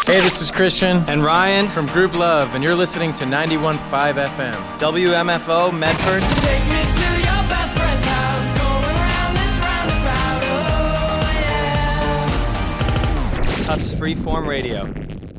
Hey, this is Christian and Ryan from Group Love, and you're listening to 91.5 FM. WMFO Medford. Take me to your best friend's house, going round this roundabout, oh yeah. Tufts Freeform Radio.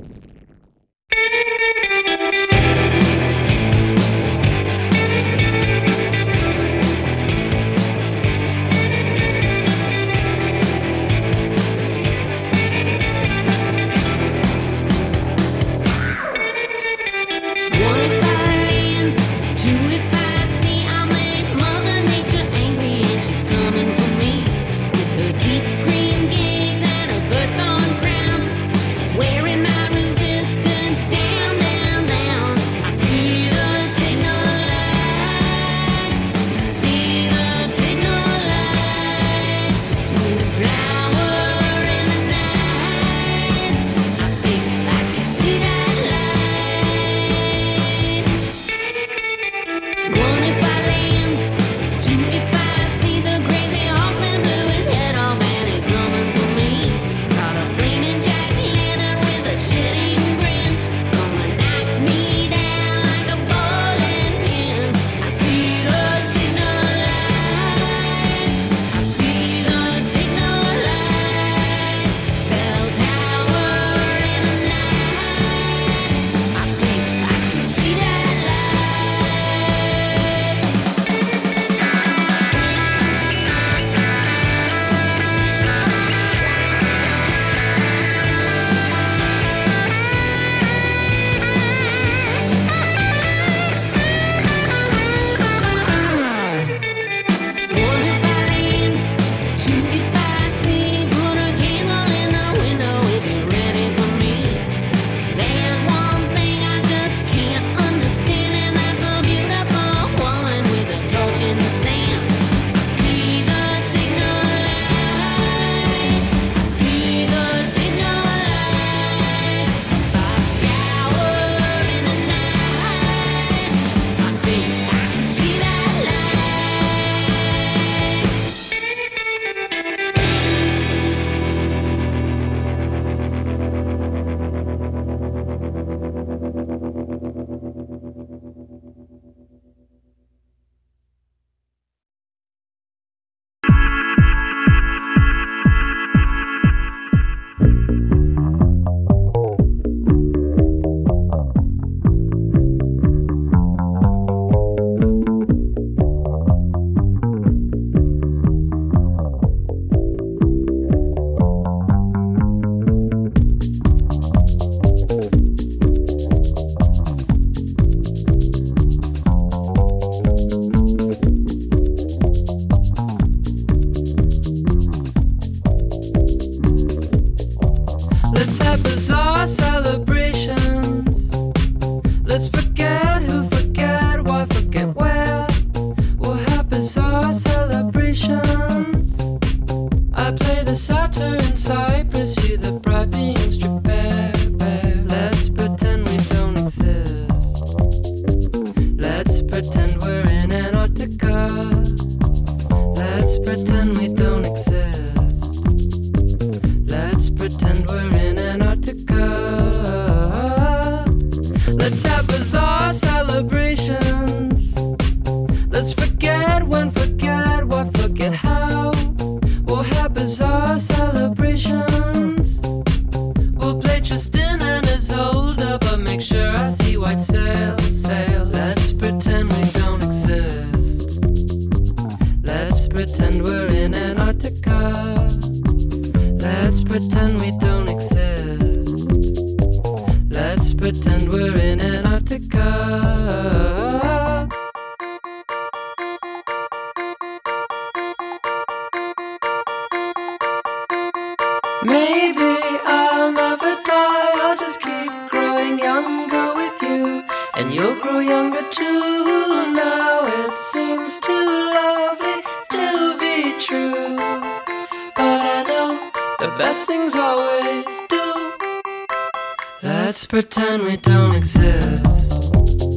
Let's pretend we don't exist.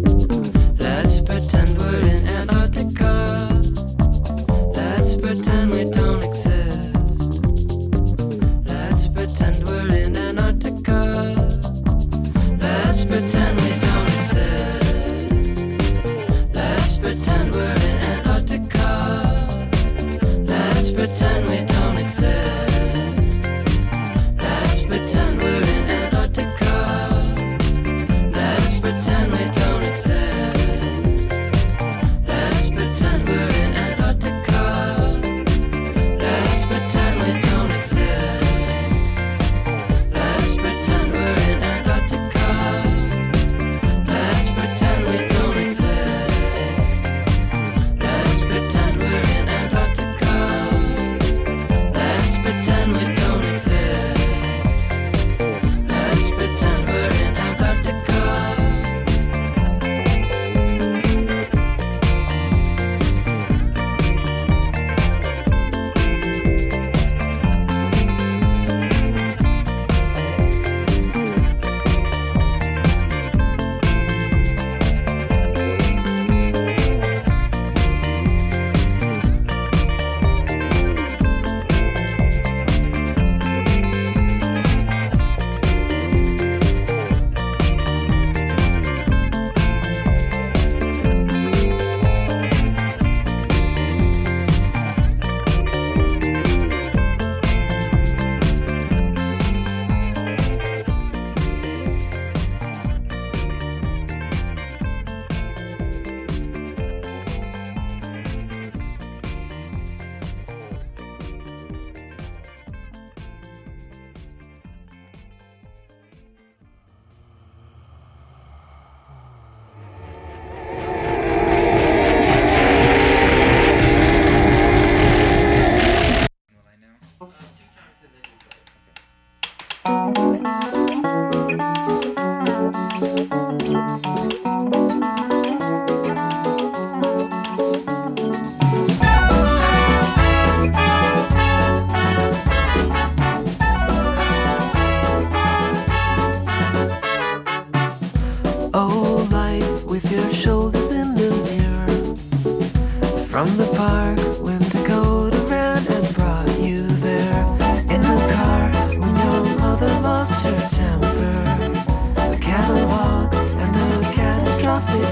Let's pretend we're in Antarctica. Let's pretend we don't exist. Let's pretend we're in Antarctica.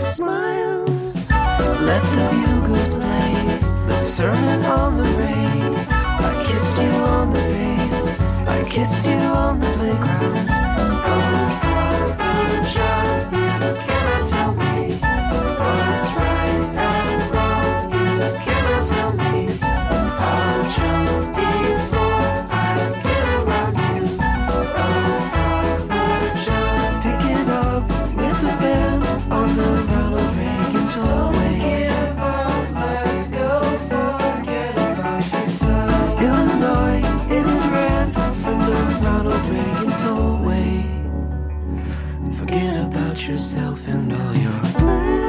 smile. Let the bugles play the sermon on the rain. I kissed you on the face, I kissed you on the playground. Oh, Father John, you cannot tell me what's right and wrong. You cannot tell me. I'll jump before I get around you. Oh, Father John, pick it up with a band on the Ronald Reagan tollway. Let's go, forget about yourself. Illinois, in and ran from the Ronald Reagan tollway. Forget about yourself and all your plans.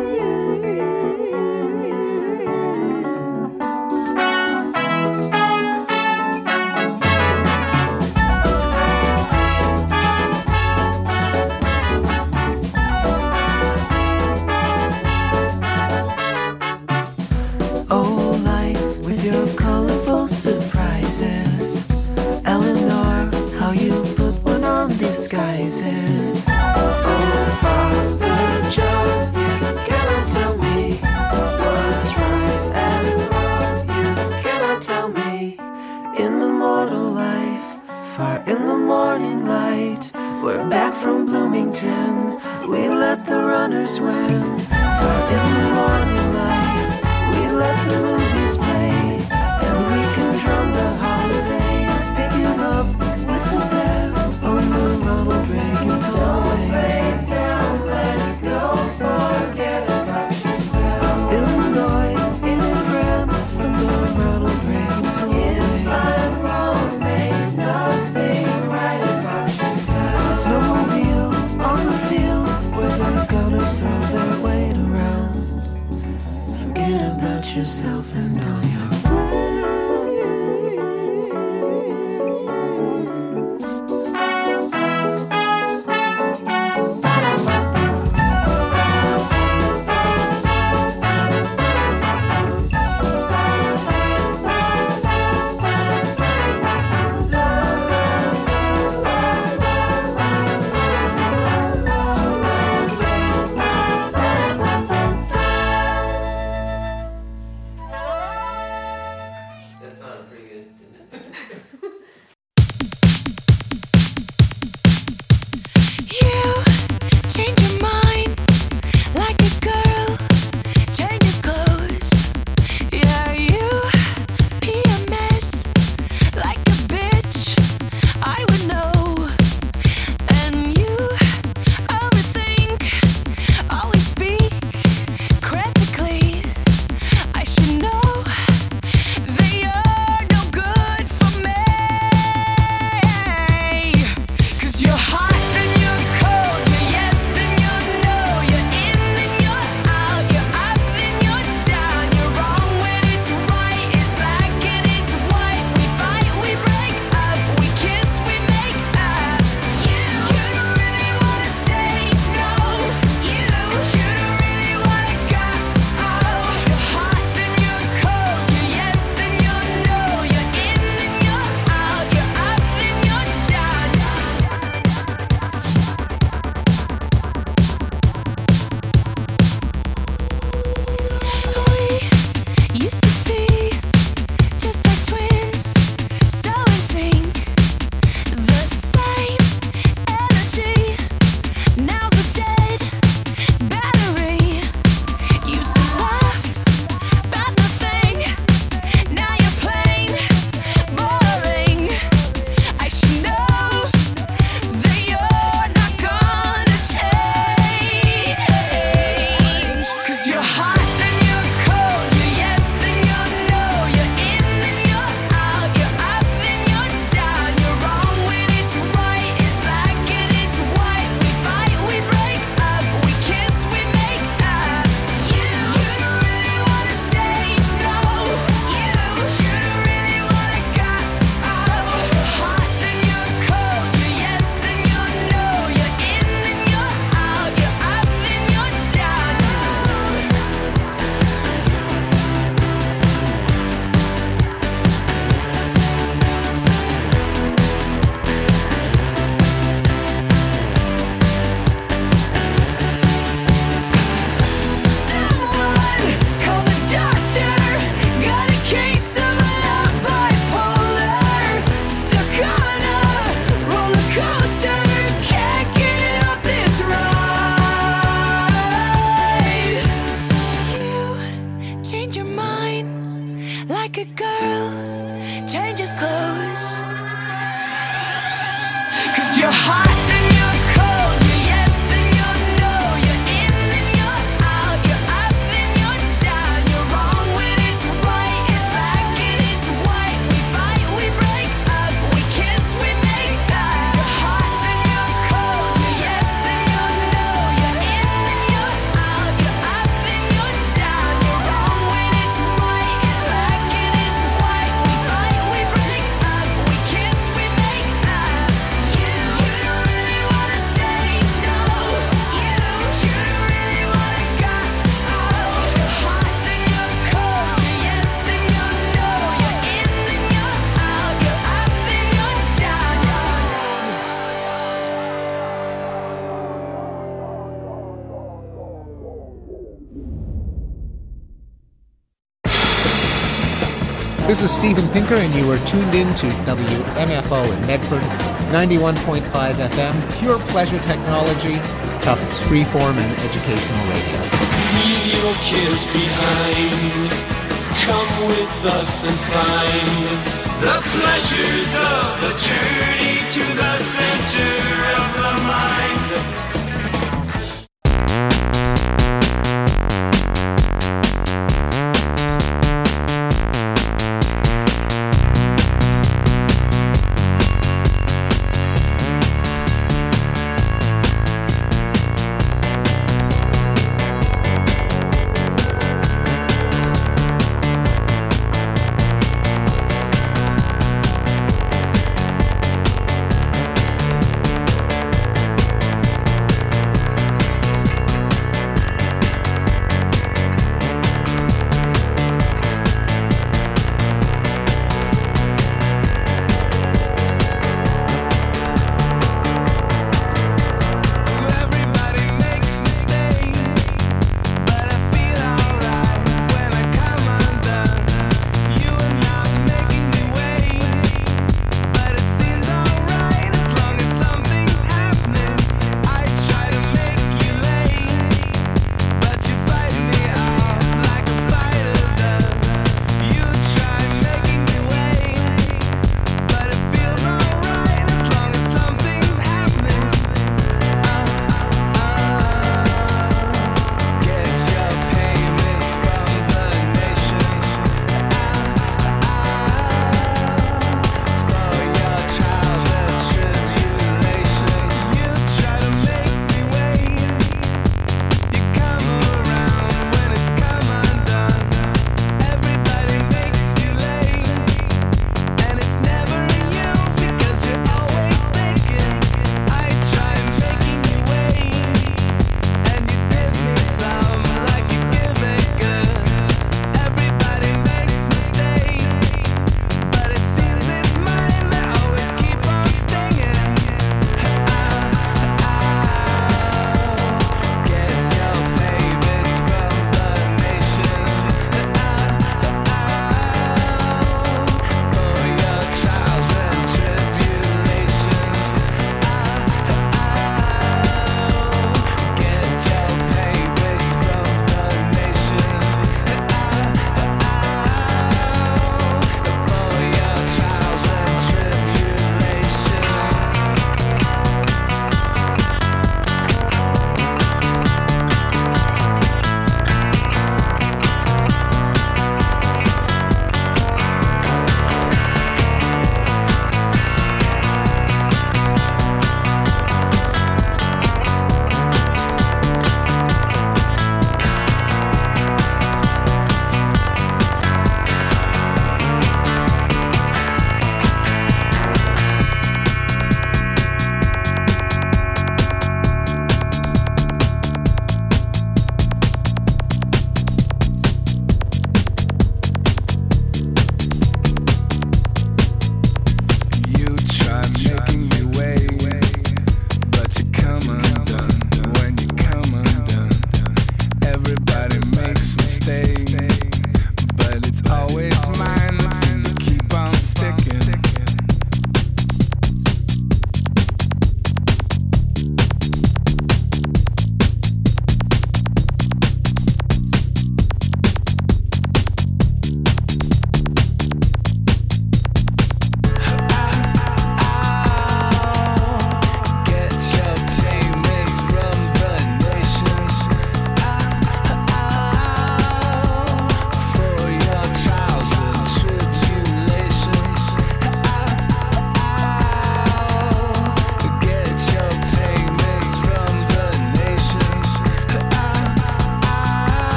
Oh, life with your colorful surprises. Eleanor, how you put one on disguises. Oh, Father John, you cannot tell me what's right and wrong. You cannot tell me. In the mortal life, far in the morning light, we're back from Bloomington. We let the runners win. Far in the morning light, we let the movies play, and we can drum the holiday. Pick it up with the band on the Ronald Reagan tollway. Let's go, forget about yourself. Illinois, in and ran from the Ronald Reagan tollway. If I'm wrong, makes nothing right about yourself. Snowmobile on the field where the gunners throw their weight around. Forget about yourself and all your You're hot and you're cold, you're yes then you're no, you're in and you're out, you're up and you're down, you're wrong when it's right, it's black and it's white, we fight, we break up, we kiss, we make up. You're hot and you're cold, you're yes then you're no, you're in and you're out, you're up and you're down, you're wrong when it's right, it's black and it's white, we fight, we break up, we kiss, we make up. You don't really wanna stay, no. You don't really wanna go. You're hot then you're cold, you're yes then you're no, you're in then you're out, you're up and you're down. This is Steven Pinker, and you are tuned in to WMFO in Medford, 91.5 FM, pure pleasure technology, Tufts freeform and educational radio. Leave your kids behind. Come with us and find the pleasures of the journey to the center of the mind.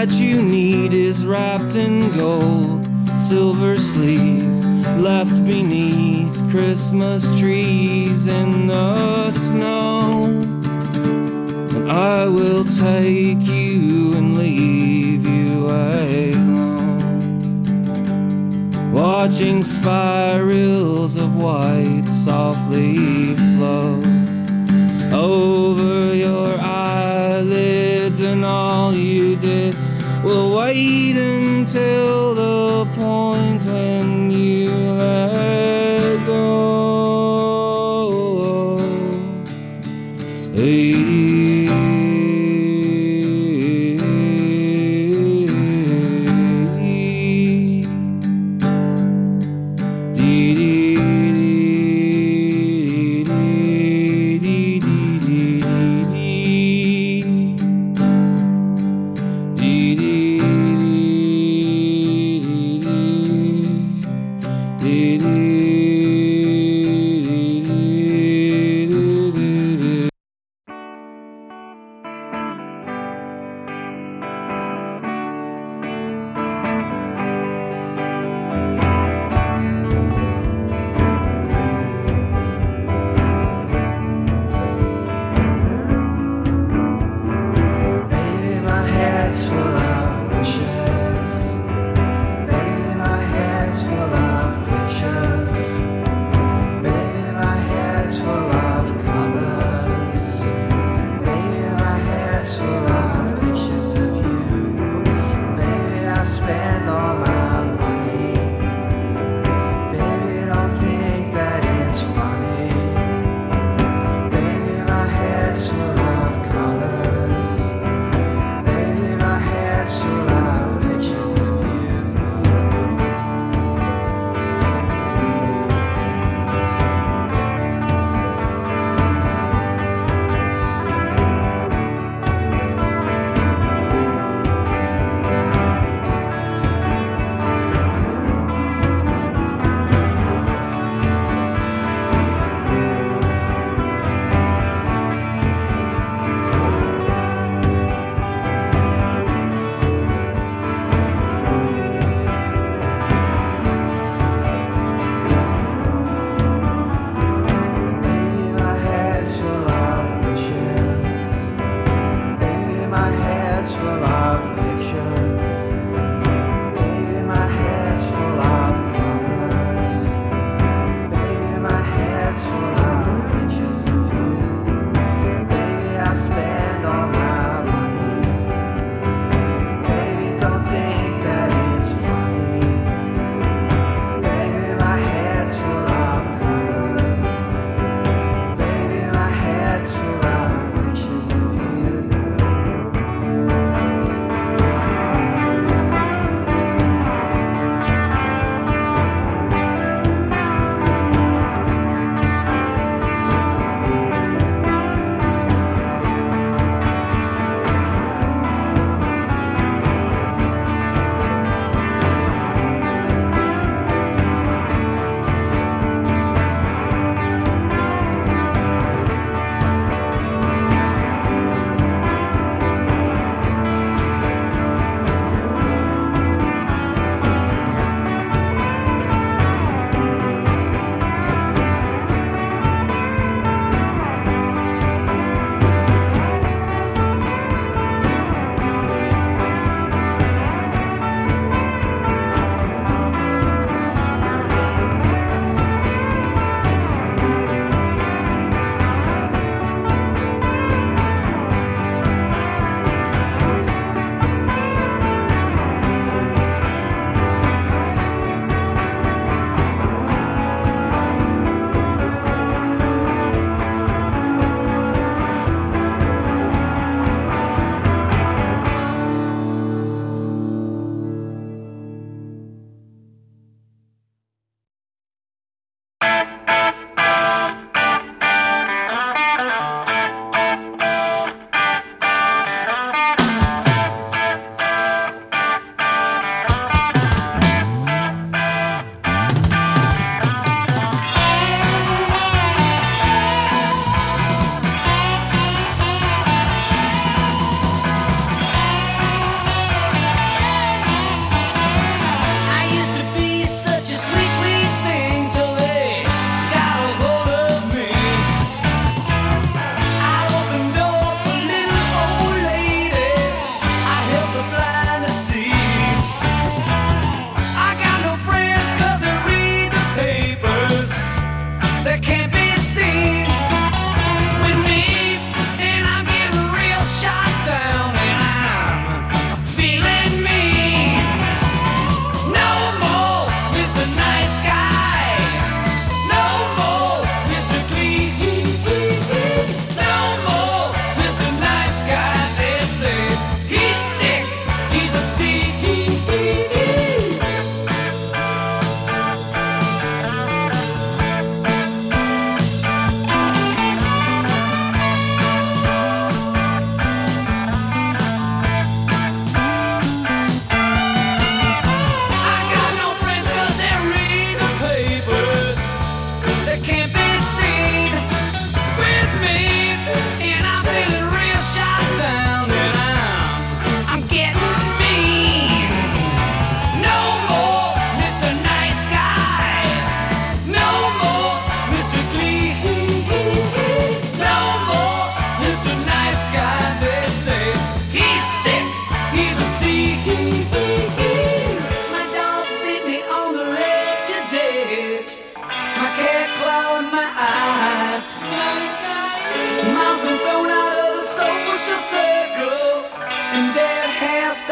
that you need is wrapped in gold, silver sleeves left beneath Christmas trees in the snow. And I will take you and leave you alone, watching spirals of white softly flow over your eyelids, and all you did will wait until the point when you let go.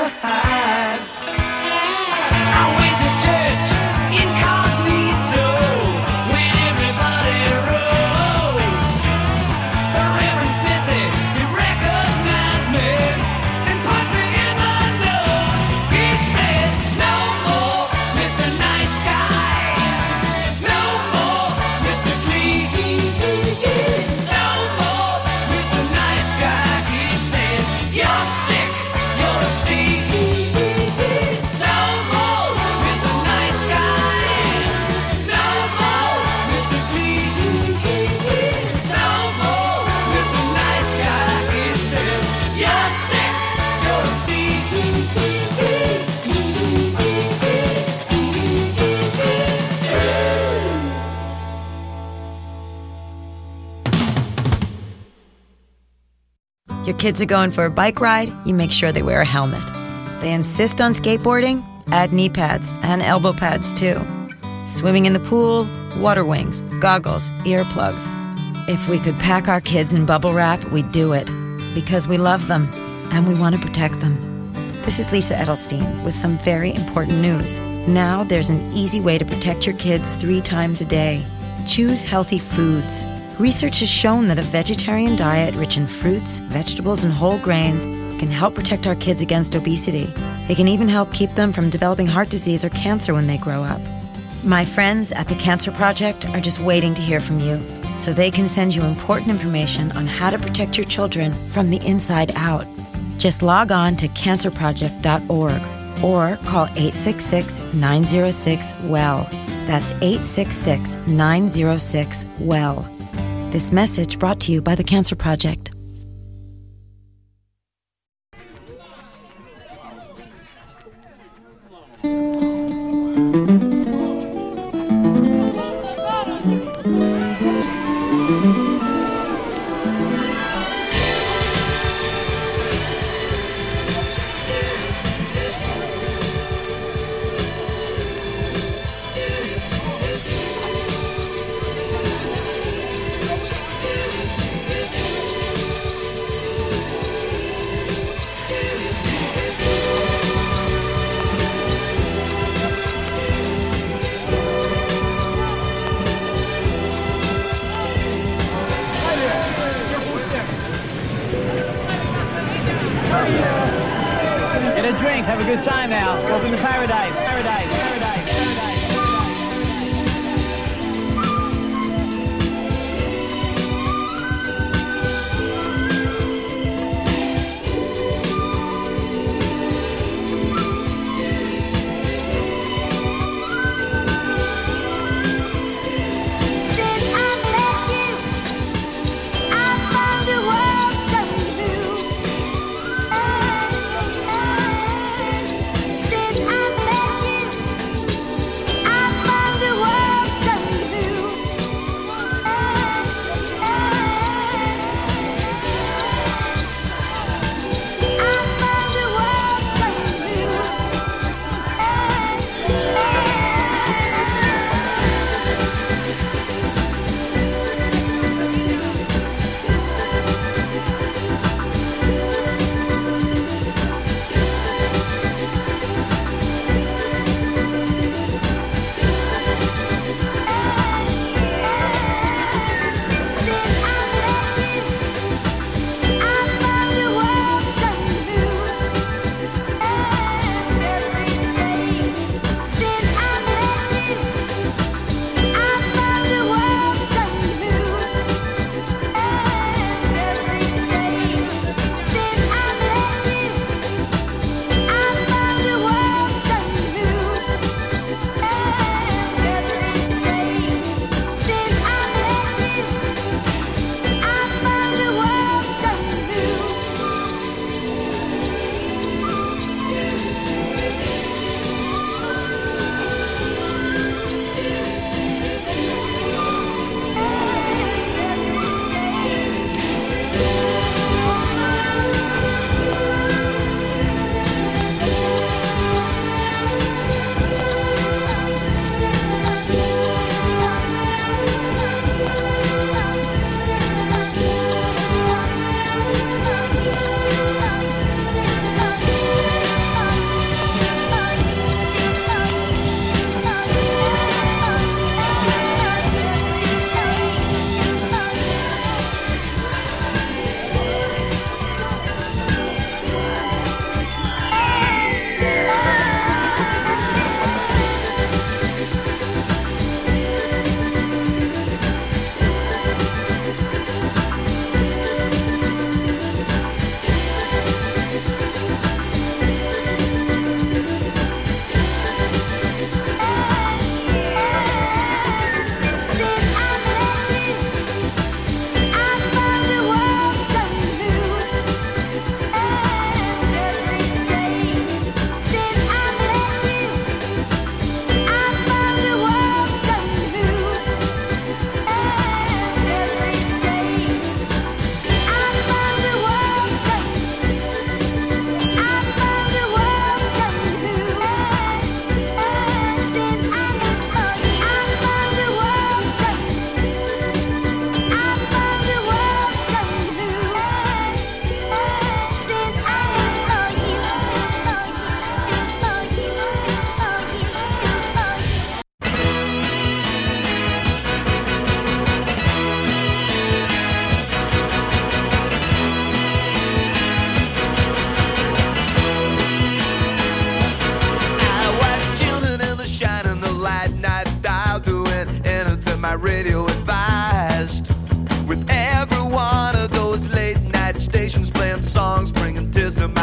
hide. I went to church incognito when everybody rose. The Reverend Smithy, he recognized me and punched me in the nose. He said, no more, Mr. Nice Guy. No more, Mr. Clean. No more, Mr. Nice Guy. He said, you're sick, you're a seed. No more, Mr. Nice Guy. No more, Mr. Clean. No more, Mr. Nice Guy. He said, you're sick, you're a Your kids are going for a bike ride, you make sure they wear a helmet. They insist on skateboarding, add knee pads and elbow pads too. Swimming in the pool, water wings, goggles, earplugs. If we could pack our kids in bubble wrap, we'd do it. Because we love them and we want to protect them. This is Lisa Edelstein with some very important news. Now there's an easy way to protect your kids 3 times a day. Choose healthy foods. Research has shown that a vegetarian diet rich in fruits, vegetables, and whole grains can help protect our kids against obesity. It can even help keep them from developing heart disease or cancer when they grow up. My friends at the Cancer Project are just waiting to hear from you, so they can send you important information on how to protect your children from the inside out. Just log on to cancerproject.org or call 866-906-WELL. That's 866-906-WELL. This message brought to you by the Cancer Project. Get a drink, have a good time now. Welcome to paradise, paradise, paradise, paradise. Since I met you, I found a world so new. Since I met you,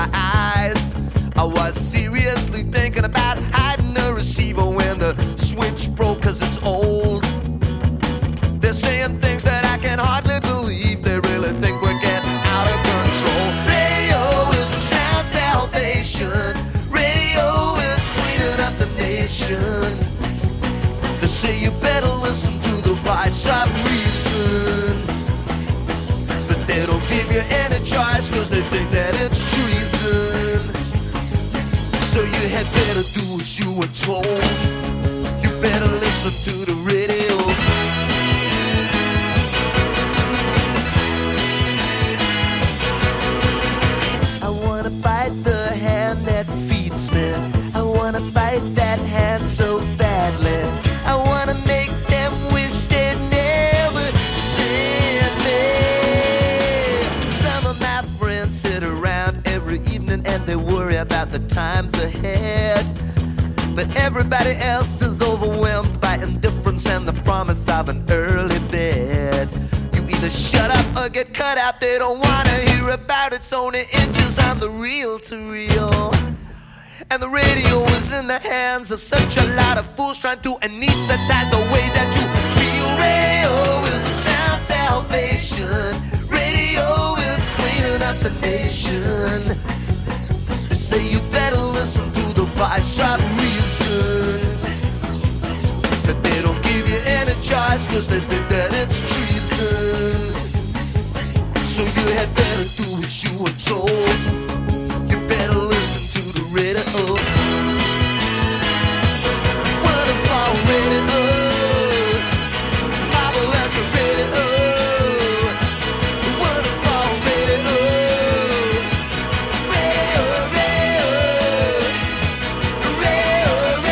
my eyes. I was seriously thinking about hiding the receiver when the switch broke, cause it's old. They're saying things that I can hardly believe. They really think we're getting out of control. Radio is the sound salvation. Radio is cleaning up the nation. They say you better listen to the voice of reason, but they don't give you any choice, cause they think that it's treason. So you had better do as you were told. You better listen to the radio. I wanna bite the hand that feeds me. I wanna bite that hand so badly. I wanna make them wish they'd never seen me. Some of my friends sit around every evening and they worry about the times ahead. But everybody else is overwhelmed by indifference and the promise of an early bed. You either shut up or get cut out. They don't wanna hear about it's only inches on the reel-to-reel. And the radio is in the hands of such a lot of fools trying to anesthetize the way that you feel. Radio is a sound salvation. Radio is cleaning up the nation. They say you better listen to the voice of reason, but they don't give you any choice, cause they think that it's treason. So you had better do as you were told. You better listen to the radio. Wonderful radio, marvelous radio, wonderful radio, radio, radio, radio,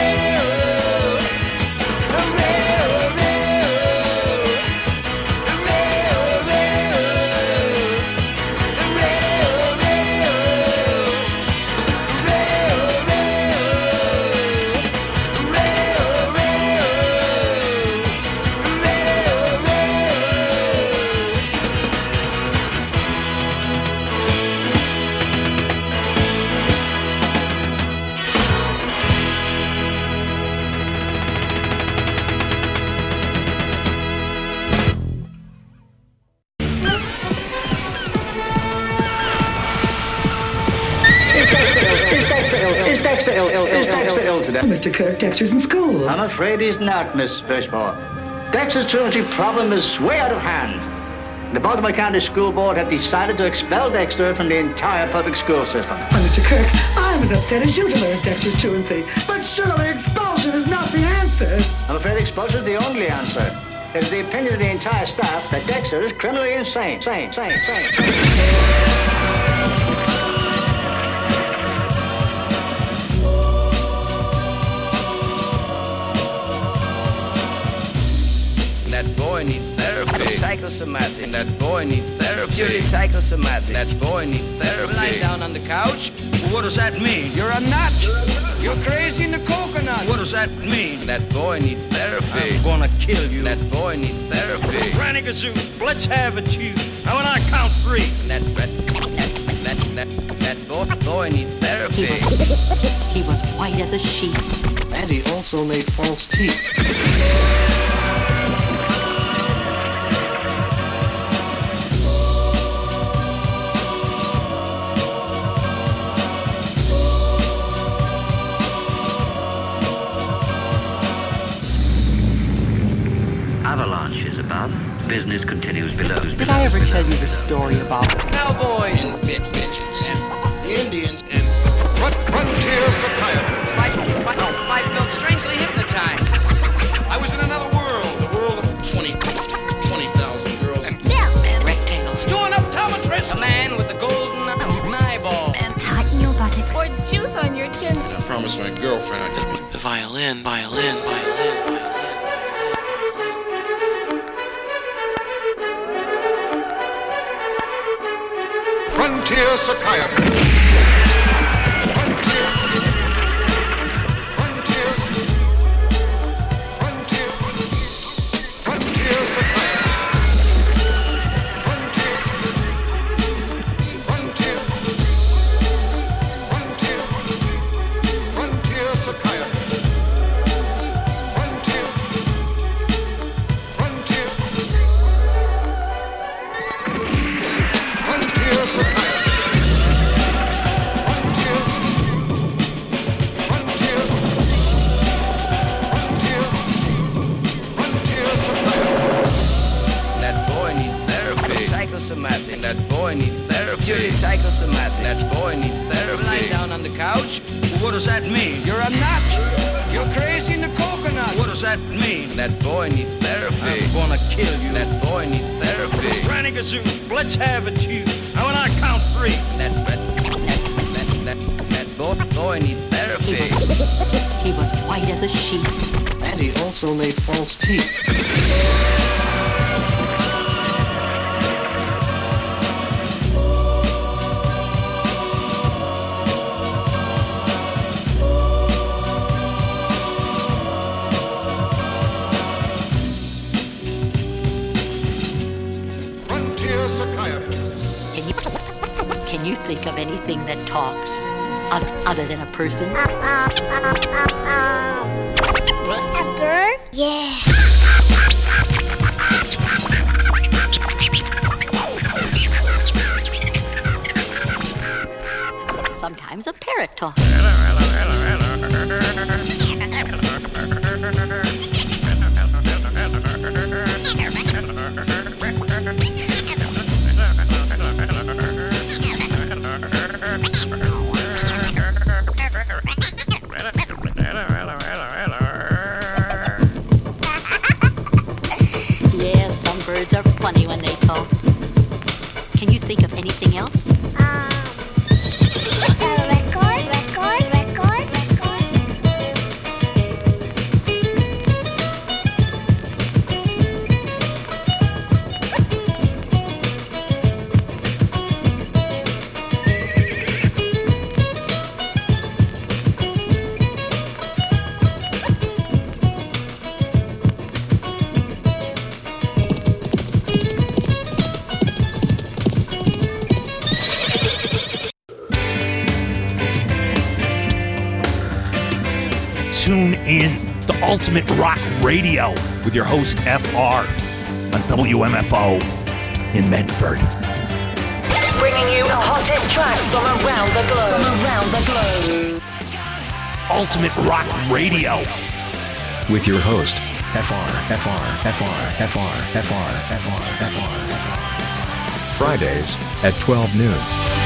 Is Dexter ill today? Mr. Kirk, Dexter's in school. I'm afraid he's not, Miss Fishmore. Dexter's truancy problem is way out of hand. The Baltimore County School Board have decided to expel Dexter from the entire public school system. Well, Mr. Kirk, I'm as upset as you to learn Dexter's truancy. But surely expulsion is not the answer. I'm afraid expulsion is the only answer. It is the opinion of the entire staff that Dexter is criminally insane. Sane. That boy needs therapy. Psychosomatic. That boy needs therapy. Purely psychosomatic. That boy needs therapy. Lying down on the couch. Well, what does that mean? You're a nut. You're crazy in the coconut. What does that mean? That boy needs therapy. I'm gonna kill you. That boy needs therapy. Granny Gazoo, let's have it, you. Now when I count three. That boy needs therapy. He was white as a sheet. And he also made false teeth. Avalanche is above. Business continues below. Did I ever tell you the story about cowboys, midgets, and Indians, and frontier psychiatry? I felt strangely hypnotized. I was in another world, the world of 20,000 girls. And Bill and rectangles. Storing up optometrist. A man with the golden eyeball. And tighten your buttocks. Or juice on your chin. I promised my girlfriend I'd just... The violin. Frontier psychiatry. couch? Well, what does that mean? You're a nut. You're crazy in the coconut. What does that mean? That boy needs therapy. I'm gonna kill you. That boy needs therapy. Granny Gazoo, let's have it, you. Now when I count 3. That boy needs therapy. He was white as a sheep. And he also made false teeth. Frontier psychiatrist. Can you think of anything that talks other than a person? A bird? Yeah. Sometimes a parrot talks. Yeah, some birds are funny when they talk. Can you think of anything else? Tune in to Ultimate Rock Radio with your host FR on WMFO in Medford. Bringing you the hottest tracks from around the globe. Ultimate Rock Radio with your host FR. Fridays at 12 noon.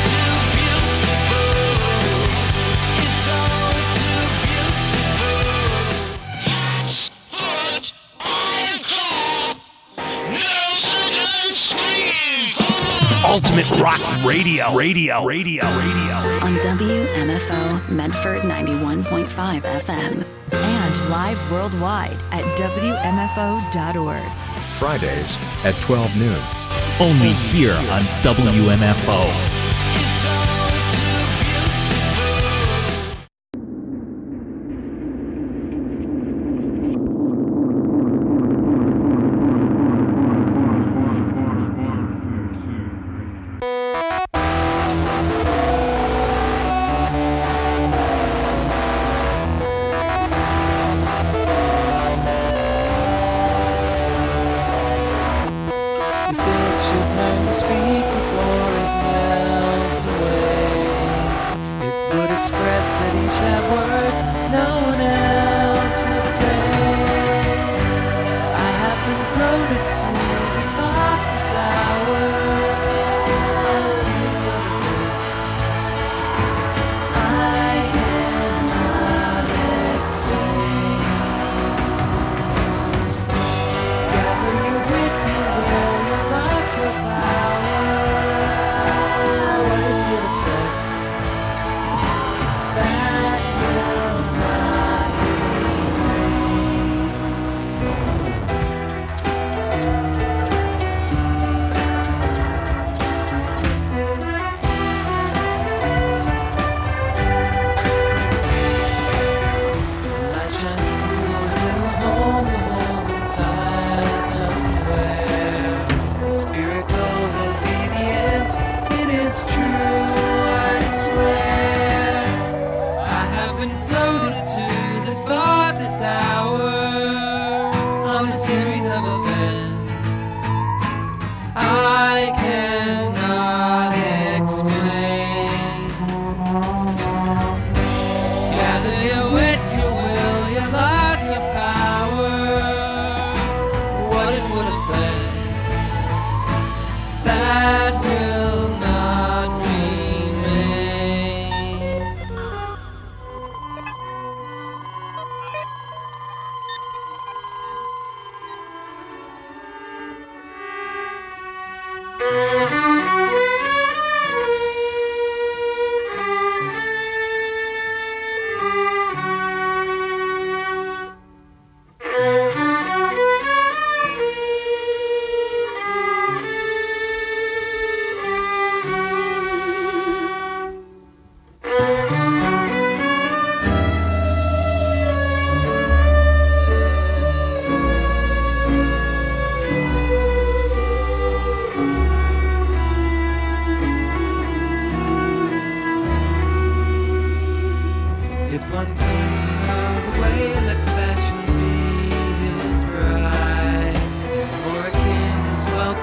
Ultimate Rock Radio. On WMFO Medford 91.5 FM. And live worldwide at WMFO.org. Fridays at 12 noon. Only here on WMFO.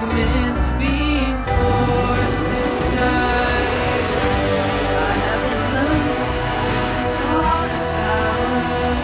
commit to being forced inside. I haven't learned to sort this out.